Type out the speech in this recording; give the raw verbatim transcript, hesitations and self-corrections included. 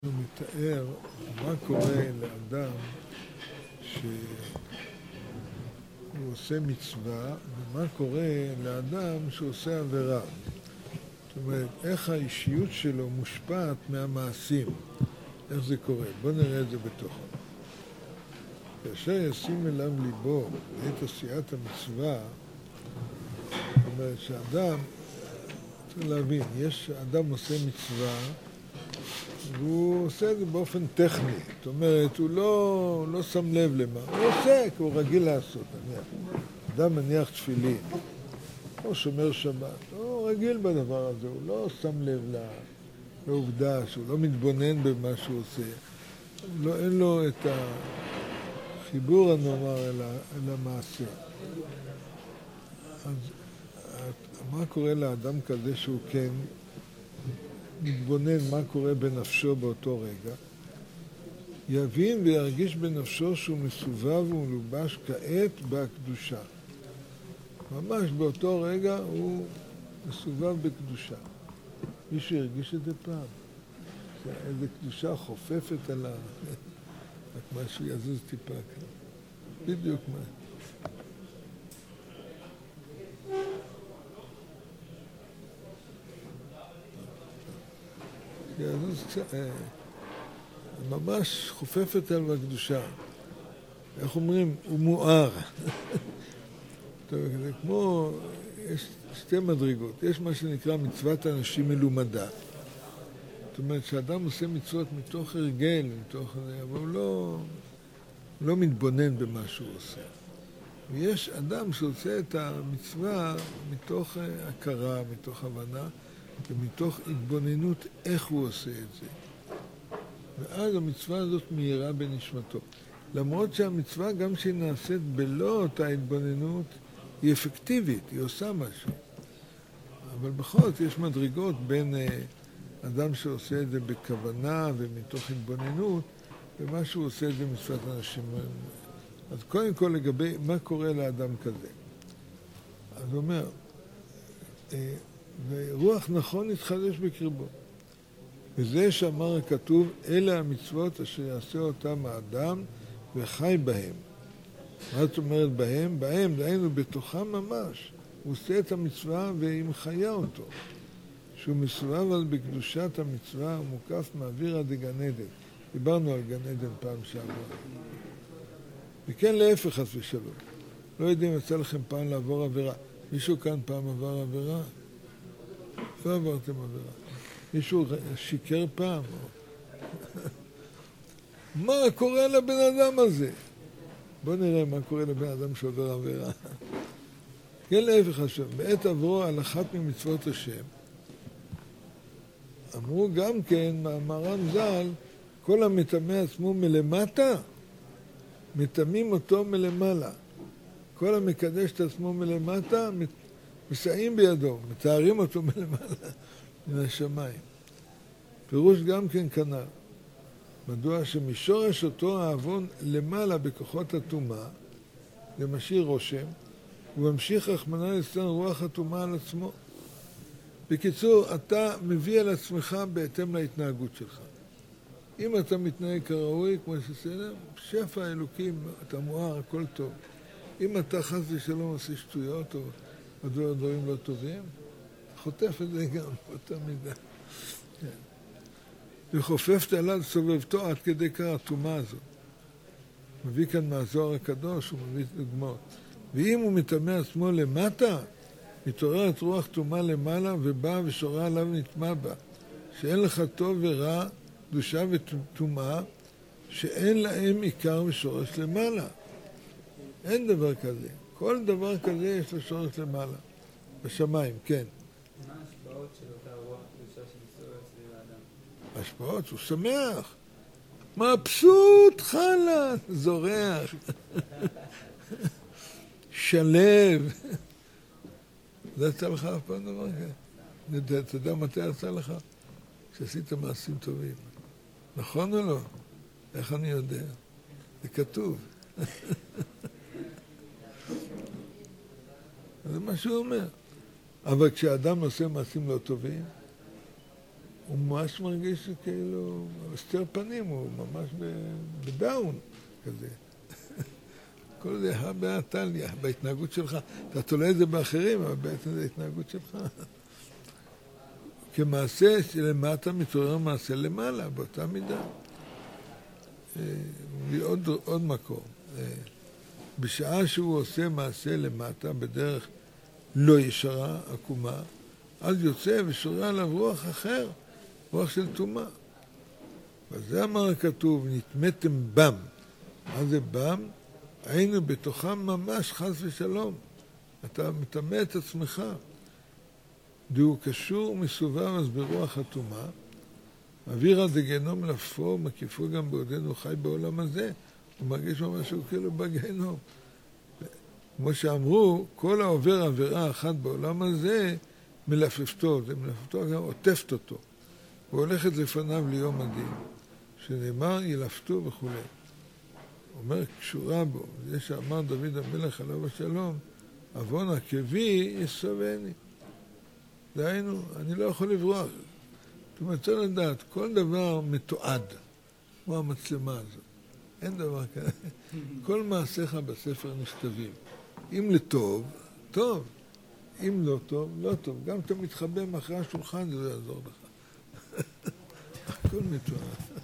הוא מתאר מה קורה לאדם שהוא עושה מצווה ומה קורה לאדם שעושה עבירה. זאת אומרת, איך האישיות שלו מושפעת מהמעשים, איך זה קורה. בואו נראה את זה בתוכו. כאשר ישים אליו ליבו את עשיית המצווה, זאת אומרת שאדם, צריך להבין, יש, אדם עושה מצווה והוא עושה את זה באופן טכני, זאת אומרת, הוא לא, לא שם לב למה, הוא עושה, כי הוא רגיל לעשות, נניח. אדם מניח תפילין, או שומר שבת, הוא רגיל בדבר הזה, הוא לא שם לב לעובדה, שהוא לא מתבונן במה שהוא עושה, לא, אין לו את החיבור הנאמר אל, אל המעשה. אז מה קורה לאדם כזה שהוא כן מתבונן מה קורה בנפשו באותו רגע? יבין וירגיש בנפשו שהוא מסובב ומלובש כעת בקדושה. ממש באותו רגע הוא מסובב בקדושה. מישהו הרגיש את זה פעם? איזו קדושה חופפת על ה... רק משהו יזוז טיפה כאן. בדיוק מה. יזוז קצת... ממש חופפת על הקדושה. איך אומרים? הוא מואר. טוב, זה כמו... יש שתי מדרגות. יש מה שנקרא מצוות אנשים מלומדה. זאת אומרת שאדם עושה מצוות מתוך הרגל, מתוך... אבל הוא לא, לא מתבונן במה שהוא עושה. ויש אדם שעושה את המצווה מתוך הכרה, מתוך הבנה, ומתוך התבוננות איך הוא עושה את זה. ואז המצווה הזאת מהירה בנשמתו. למרות שהמצווה, גם שהיא נעשית בלא אותה התבוננות, היא אפקטיבית, היא עושה משהו. אבל בכל זאת יש מדרגות בין אדם שעושה את זה בכוונה ומתוך התבוננות, ומה שהוא עושה את זה מצוות אנשים. אז קודם כל לגבי מה קורה לאדם כזה. אז הוא אומר, ורוח נכון יתחדש בקרבו. וזה שאמר הכתוב, אלה המצוות אשר יעשה אותם האדם וחי בהם. מה זאת אומרת בהם? בהם, דהיינו בתוכם ממש. הוא עושה את המצווה והיא מחיה אותו. שהוא מסובב על בקדושת המצווה ומוקף מאווירא דגן עדן. דיברנו על גן עדן פעם שעברה. וכן להפך חס ושלום. לא יודעים, יצא לכם פעם לעבור עבירה. מישהו כאן פעם עבר עבירה? לא עברתם עבירה. מישהו שיקר פעם? מה קורה לבן אדם הזה? בואו נראה מה קורה לבן אדם שעובר עבירה. כן להפך השם, בעת עברו על אחת ממצוות השם, אמרו גם כן, מאמרם ז"ל, כל המטמא עצמו מלמטה, מטמאים אותו מלמעלה. כל המקדש את עצמו מלמטה, מסייעים בידו, מתארים אותו מלמעלה, מן השמיים. פירוש גם כן כנ"ל. מדוע שמשורש אותו העוון למעלה בכוחות הטומאה, למשאיר רושם, וממשיך רחמנא ליצלן רוח הטומאה על עצמו. בקיצור, אתה מביא על עצמך בהתאם להתנהגות שלך. אם אתה מתנהג כראוי, כמו שסדר, שפע האלוקים, אתה מואר, הכל טוב. אם אתה חס ושלום עושה שטויות או דברים לא טובים, חוטף את זה גם באותה מידה. כן. וחופפת עליו סובבתו עד כדי כך הטומאה הזאת. מביא כאן מהזוהר הקדוש, הוא מביא דוגמאות. ואם הוא מטמא עצמו למטה, מתעוררת רוח טומאה למעלה ובאה ושורה עליו נטמע בה. שאין לך טוב ורע, קדושה וטומאה, שאין להם עיקר ושורש למעלה. אין דבר כזה. כל דבר כזה יש לו שורש למעלה. בשמיים, כן. מה ההשפעות של אותה רוח קדושה שמסתובבת סביב האדם? השפעות, הוא שמח. מבסוט, חלאס, זורח. שלב. זה יצא לך אף פעם דבר כזה? אתה יודע מתי יצא לך? כשעשית מעשים טובים. נכון או לא? איך אני יודע? זה כתוב. זה מה שהוא אומר. אבל כשאדם עושה מעשים לא טובים, הוא ממש מרגיש כאילו, הסתר פנים, הוא ממש בדאון כזה. כל זה הא בהא תליא, בהתנהגות שלך. אתה תולה את זה באחרים, אבל בעצם זה ההתנהגות שלך. כמעשה שלמטה מתעורר מעשה למעלה, באותה מידה. עוד, עוד מקום. בשעה שהוא עושה מעשה למטה, בדרך לא ישרה, עקומה, אז יוצא ושורה עליו רוח אחר, רוח של טומאה. וזה אמר הכתוב, נטמאתם בם. מה זה בם? היינו בתוכם ממש חס ושלום. אתה מטמא את עצמך. דהוא קשור מסובב אז ברוח הטומאה. אווירא דגיהנום לפו, מקיפו גם בעודנו חי בעולם הזה. הוא מרגיש ממש שהוא כאילו בגיהנום. כמו שאמרו, כל העובר עבירה אחת בעולם הזה, מלפפתו, זה מלפפתו גם עוטפת אותו. והולכת לפניו ליום הדין. שנאמר ילפתו וכו'. אומר, קשורה בו, זה שאמר דוד המלך עליו השלום, עוון עקבי יסובני. דהיינו, אני לא יכול לברוח. זאת אומרת, צריך לדעת, כל דבר מתועד, כמו המצלמה הזאת. אין דבר כזה. כל מעשיך בספר נכתבים. אם לטוב, טוב. אם לא טוב, לא טוב. גם אתה מתחבא מאחורי השולחן, זה לא יעזור לך. הכל מתועד.